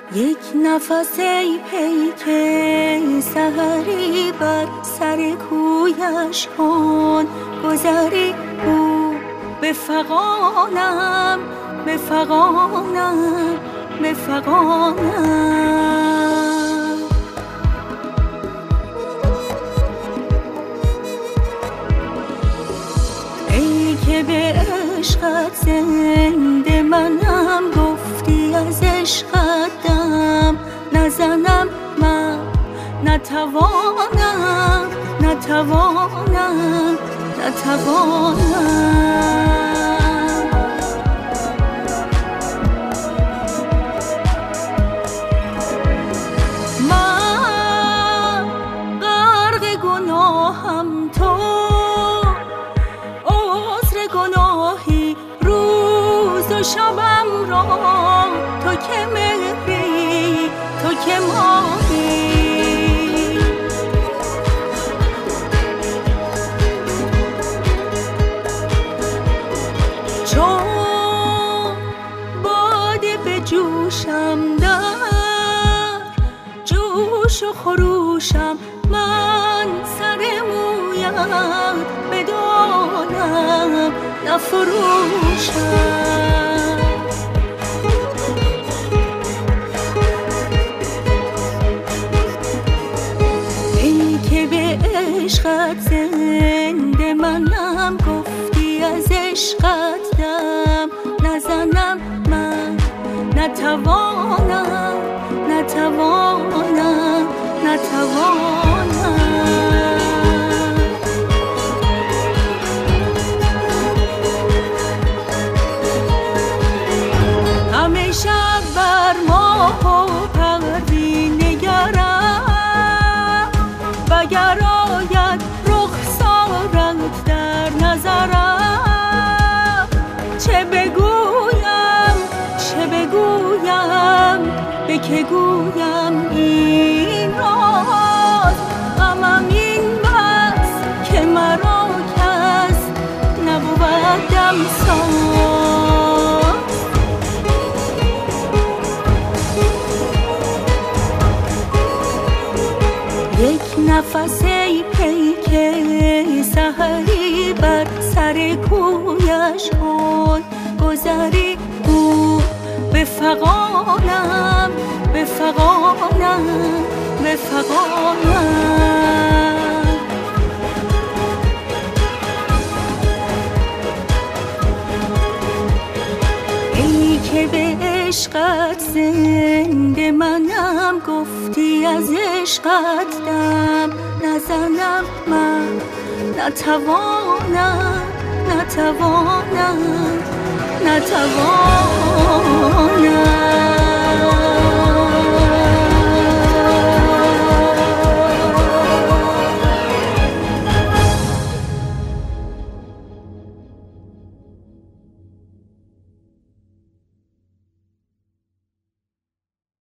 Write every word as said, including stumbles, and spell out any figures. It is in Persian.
یک نفس ای پیک سحری بر سر کویش کن گذری او به فغانم به فغانم به فغانم. ای که به عشقت زنده منم گفتی از عشقت دم نزنم من نتوانم نتوانم نتوانم. من غرق گناهم تو عذر گناهی روز و شبم را تو که مهری تو که ماهی. چون باده به جوشم در جوش و خروشم من سر مویت بدانم نفروشم. ای که به عشقت زنده منم گفتی از عشقت دم نزنم من نتوانم نتوانم نتوانم. همیشه بر ماه و پروین نگرم وگر آید رخسارت در نظرم چه بگویم چه بگویم به که گویم این راز غمم این بس که مرا کس نبود دمساز. یک نفس ای پیک سحری بر سر کویش کن گذری او به فغانم به فغانم به فغانم. ای که به عشقت زنده منم گفتی از عشقت دم نزنم من نتوانم نتوانم نتوانم.